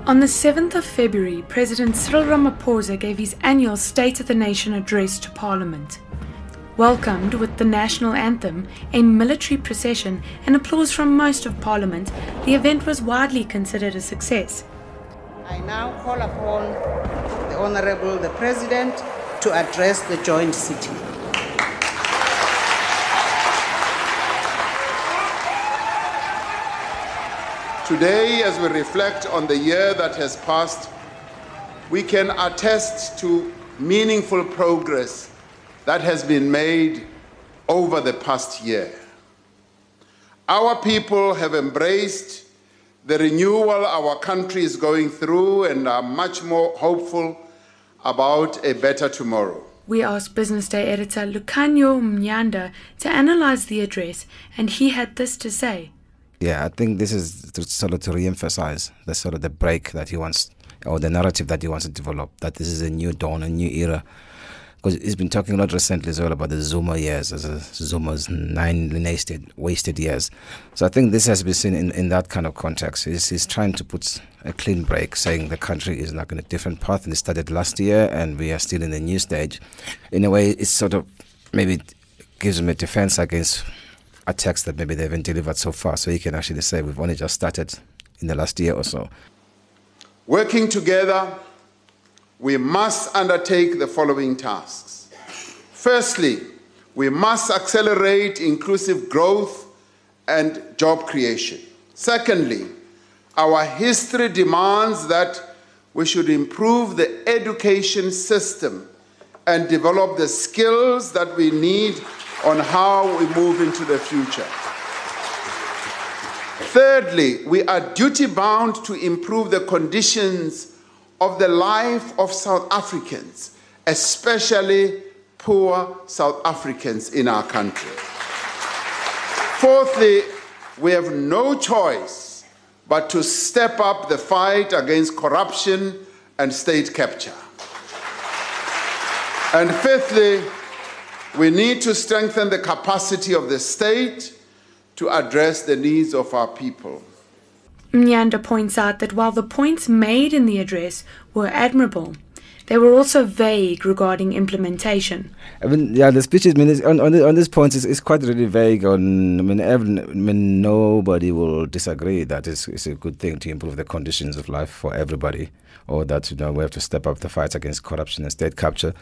On the 7th of February, President Cyril Ramaphosa gave his annual State of the Nation address to Parliament. Welcomed with the national anthem, a military procession, and applause from most of Parliament, the event was widely considered a success. I now call upon the Honourable the President to address the joint sitting. Today, as we reflect on the year that has passed, we can attest to meaningful progress that has been made over the past year. Our people have embraced the renewal our country is going through and are much more hopeful about a better tomorrow. We asked Business Day editor Lucanio Mnyanda to analyze the address, and he had this to say. Yeah, I think this is sort of to re-emphasize the sort of the break that he wants, or the narrative that he wants to develop, that this is a new dawn, a new era. Because he's been talking a lot recently as well about the Zuma years, as Zuma's 9 wasted years. So I think this has been seen in that kind of context. He's trying to put a clean break, saying the country is not on a different path, and it started last year, and we are still in a new stage. In a way, it's sort of maybe gives him a defense against attacks that maybe they haven't delivered so far. So he can actually say we've only just started in the last year or so. Working together, we must undertake the following tasks. Firstly, we must accelerate inclusive growth and job creation. Secondly, our history demands that we should improve the education system and develop the skills that we need on how we move into the future. Thirdly, we are duty-bound to improve the conditions of the life of South Africans, especially poor South Africans in our country. Fourthly, we have no choice but to step up the fight against corruption and state capture. And fifthly, we need to strengthen the capacity of the state to address the needs of our people. Mnyanda points out that while the points made in the address were admirable, they were also vague regarding implementation. I mean, yeah, the speech is, on this point is quite really vague. Nobody will disagree that it's a good thing to improve the conditions of life for everybody, or that we have to step up the fight against corruption and state capture.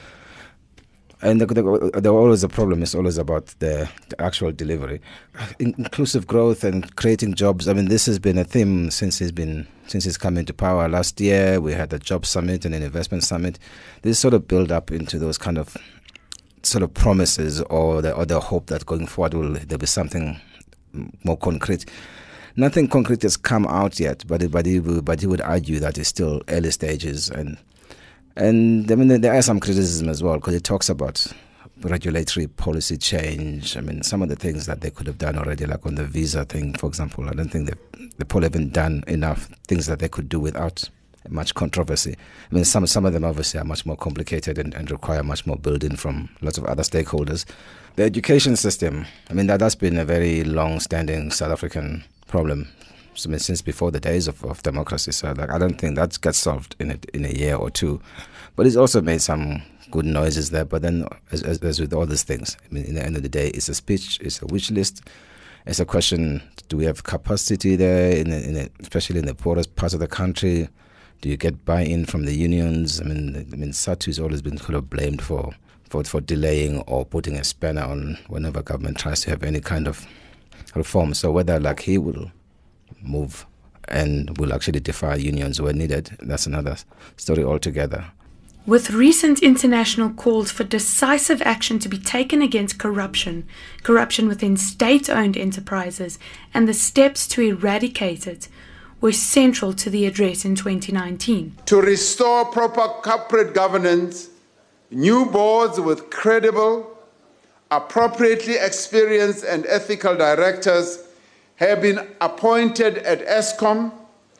And always the problem is always about the actual delivery. Inclusive growth and creating jobs. I mean, this has been a theme since he's come into power. Last year, we had the job summit and an investment summit. This sort of build up into those kind of sort of promises or the hope that going forward there'll be something more concrete. Nothing concrete has come out yet, but he would argue that it's still early stages. And I mean, there are some criticism as well, because it talks about regulatory policy change. I mean, some of the things that they could have done already, like on the visa thing, for example. I don't think the poll haven't done enough things that they could do without much controversy. I mean, some of them obviously are much more complicated and require much more building from lots of other stakeholders. The education system, I mean, that's been a very long-standing South African problem. I mean, since before the days of democracy. So I don't think that gets solved in a year or two. But it's also made some good noises there. But then, as with all these things, I mean, in the end of the day, it's a speech, it's a wish list. It's a question, do we have capacity there, especially in the poorest parts of the country? Do you get buy-in from the unions? I mean, SADTU has always been kind of blamed for delaying or putting a spanner on whenever government tries to have any kind of reform. So whether like he will move and will actually defy unions where needed, that's another story altogether. With recent international calls for decisive action to be taken against corruption within state-owned enterprises, and the steps to eradicate it were central to the address in 2019. To restore proper corporate governance, new boards with credible, appropriately experienced and ethical directors have been appointed at Eskom,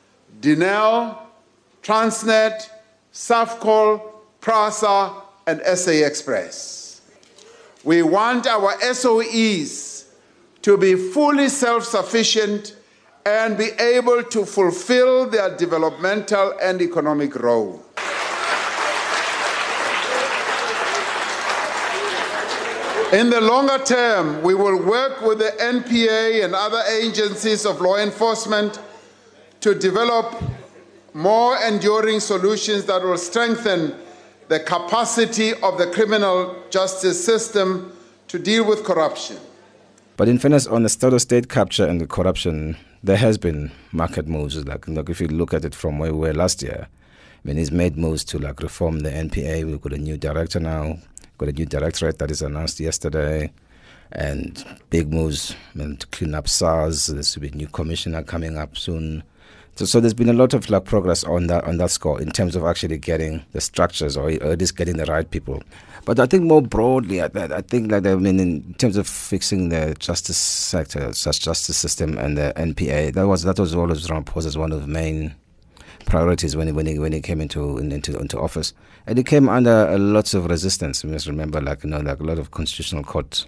Denel, Transnet, Safcol, PRASA, and SA Express. We want our SOEs to be fully self-sufficient and be able to fulfill their developmental and economic role. In the longer term, we will work with the NPA and other agencies of law enforcement to develop more enduring solutions that will strengthen the capacity of the criminal justice system to deal with corruption. But in fairness, on the state capture and the corruption, there has been market moves. Like if you look at it from where we were last year, I mean, he's made moves to reform the NPA. We've got a new director now. Got a new directorate that is announced yesterday, and big moves to clean up SARS. There's to be a new commissioner coming up soon. So there's been a lot of progress on that score in terms of actually getting the structures or at least getting the right people. But I think more broadly, I think in terms of fixing the justice sector, such justice system and the NPA, that was always posed as one of the main priorities when he came into office, and it came under lots of resistance. We must remember, a lot of constitutional court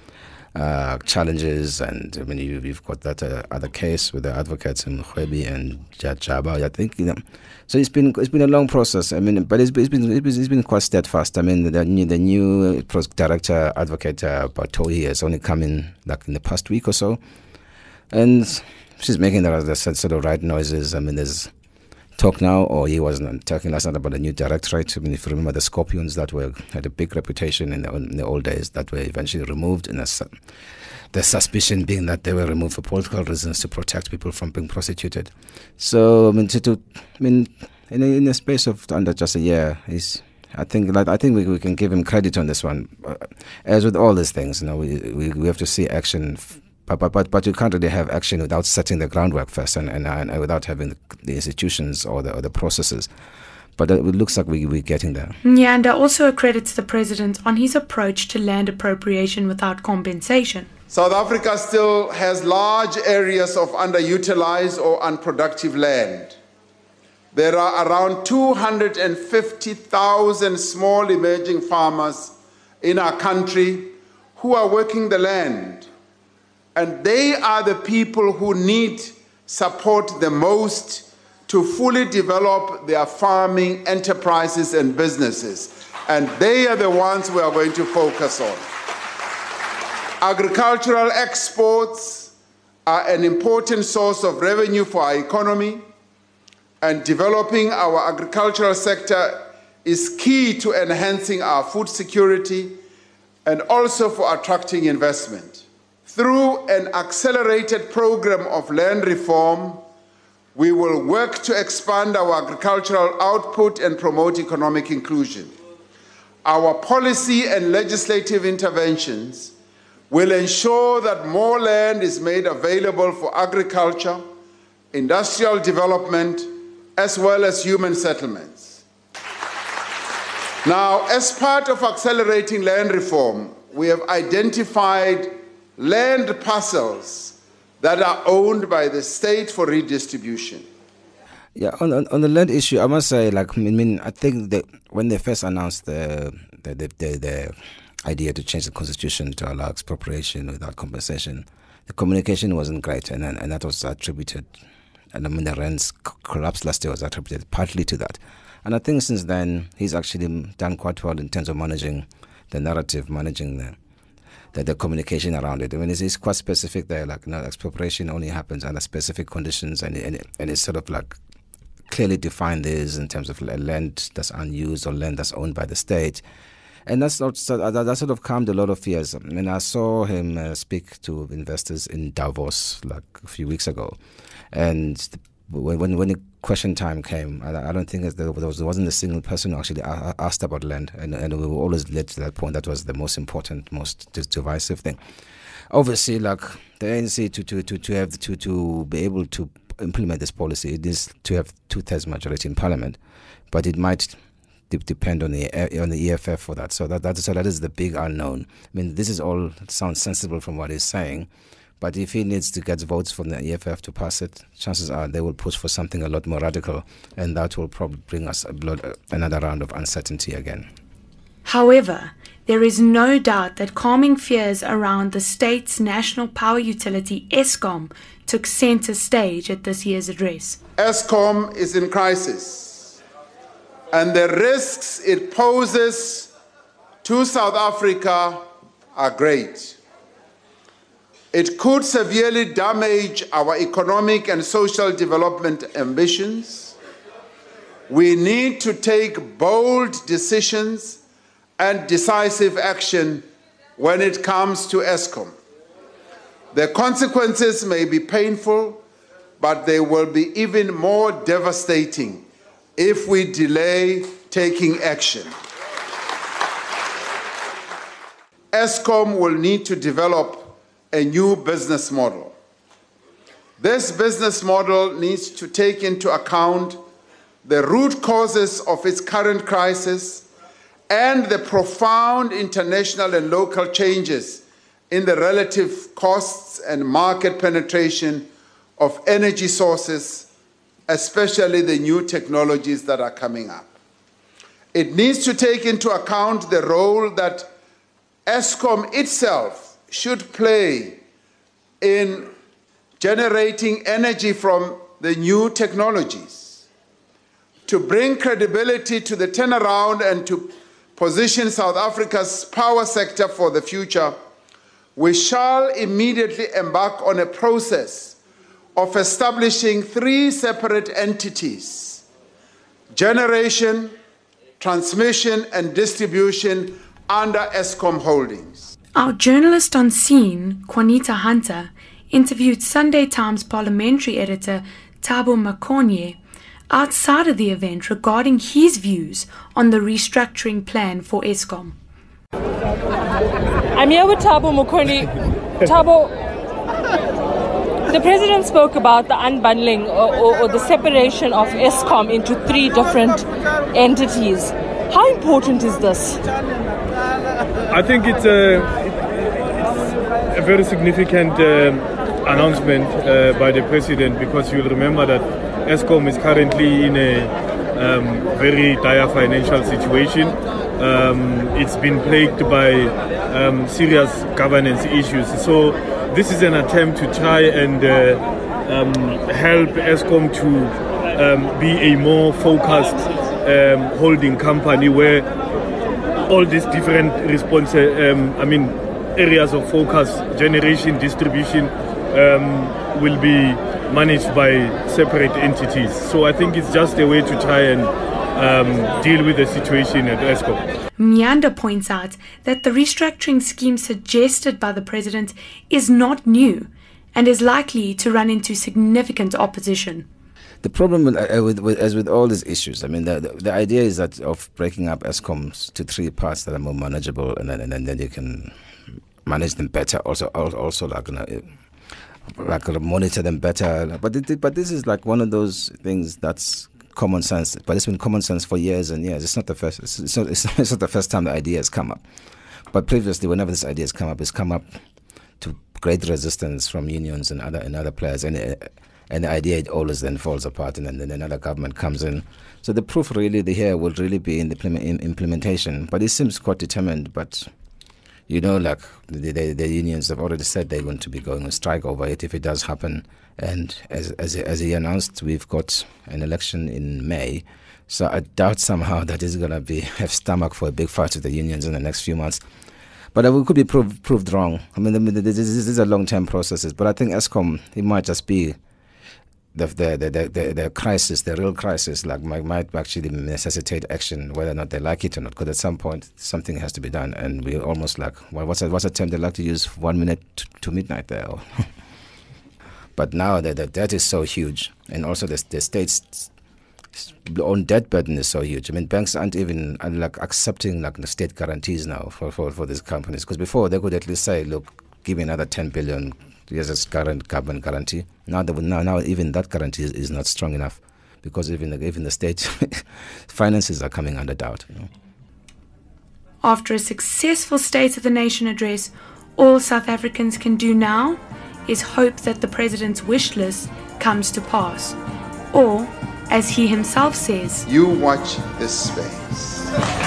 challenges, and I mean you've got that other case with the advocates in Mkhwebi and Jaba. I think so. It's been a long process. I mean, but it's been quite steadfast. I mean, the new director advocate Batohi has only come in in the past week or so, and she's making the sort of right noises. I mean, there's talk now, or he wasn't talking last night about a new directorate. I mean, if you remember the Scorpions that had a big reputation in the old days that were eventually removed, and the suspicion being that they were removed for political reasons to protect people from being prosecuted. So I mean, in a space of under just a year, I think we can give him credit on this one. As with all these things, we have to see action. But you can't really have action without setting the groundwork first and without having the institutions or the processes. But it looks like we're getting there. Nyanda also accredits the president on his approach to land appropriation without compensation. South Africa still has large areas of underutilized or unproductive land. There are around 250,000 small emerging farmers in our country who are working the land. And they are the people who need support the most to fully develop their farming enterprises and businesses. And they are the ones we are going to focus on. Agricultural exports are an important source of revenue for our economy, and developing our agricultural sector is key to enhancing our food security and also for attracting investment. Through an accelerated program of land reform, we will work to expand our agricultural output and promote economic inclusion. Our policy and legislative interventions will ensure that more land is made available for agriculture, industrial development, as well as human settlements. Now, as part of accelerating land reform, we have identified land parcels that are owned by the state for redistribution. Yeah, on the land issue, I must say, I think that when they first announced the idea to change the constitution to allow expropriation without compensation, the communication wasn't great, and that was attributed. And I mean, the rents collapse last year was attributed partly to that. And I think since then, he's actually done quite well in terms of managing the narrative, managing the communication around it. I mean, it's quite specific there. Expropriation only happens under specific conditions, and it's sort of clearly defined this in terms of land that's unused or land that's owned by the state. And that sort of calmed a lot of fears. I mean, I saw him speak to investors in Davos a few weeks ago, and when the question time came, I don't think there wasn't a single person who actually asked about land, and we were always led to that point. That was the most important, most divisive thing. Obviously, the ANC to be able to implement this policy, it is to have 2/3 majority in Parliament, but it might depend on the EFF for that. So that is the big unknown. I mean, this is all sounds sensible from what he's saying. But if he needs to get votes from the EFF to pass it, chances are they will push for something a lot more radical, and that will probably bring us another round of uncertainty again. However, There is no doubt that calming fears around the state's national power utility, Eskom, took center stage at this year's address. Eskom is in crisis, and the risks it poses to South Africa are great. It could severely damage our economic and social development ambitions. We need to take bold decisions and decisive action when it comes to Eskom. The consequences may be painful, but they will be even more devastating if we delay taking action. Eskom will need to develop a new business model. This business model needs to take into account the root causes of its current crisis and the profound international and local changes in the relative costs and market penetration of energy sources, especially the new technologies that are coming up. It needs to take into account the role that Eskom itself should play in generating energy from the new technologies. To bring credibility to the turnaround and to position South Africa's power sector for the future, we shall immediately embark on a process of establishing 3 separate entities: generation, transmission, and distribution under Eskom Holdings. Our journalist on scene, Juanita Hunter, interviewed Sunday Times parliamentary editor Thabo Makonye outside of the event regarding his views on the restructuring plan for Eskom. I'm here with Thabo Makonye. Thabo, the President spoke about the unbundling or the separation of Eskom into 3 different entities. How important is this? I think it's a very significant announcement by the President, because you'll remember that Eskom is currently in a very dire financial situation. It's been plagued by serious governance issues. So this is an attempt to try and help Eskom to be a more focused holding company where all these different areas of focus, generation, distribution, will be managed by separate entities. So I think it's just a way to try and deal with the situation at Eskom. Mnyanda points out that the restructuring scheme suggested by the President is not new and is likely to run into significant opposition. The problem as with all these issues, the idea is that of breaking up Eskom to 3 parts that are more manageable, and then you can manage them better. Also monitor them better. But this is like one of those things that's common sense. But it's been common sense for years and years. It's not the first. It's not the first time the idea has come up. But previously, whenever this idea has come up, it's come up to great resistance from unions and other players. And the idea, it always then falls apart, and then another government comes in. So the proof really here will really be in the implementation. But it seems quite determined. But the unions have already said they're going to be going on strike over it if it does happen. And as he announced, we've got an election in May. So I doubt somehow that he's going to have stomach for a big fight with the unions in the next few months. But we could be proved wrong. These are long-term processes. But I think Eskom, it might just be the crisis, the real crisis, might actually necessitate action, whether or not they like it or not. Because at some point, something has to be done, and we're almost what's a term they like to use? 1 minute to midnight there. But now the debt is so huge, and also the state's own debt burden is so huge. Banks aren't even accepting the state guarantees now for these companies. Because before they could at least say, look, give me another 10 billion. Yes, it's current government guarantee. Now even that guarantee is not strong enough, because even the state finances are coming under doubt. After a successful State of the Nation address, all South Africans can do now is hope that the President's wish list comes to pass. Or, as he himself says, you watch this space.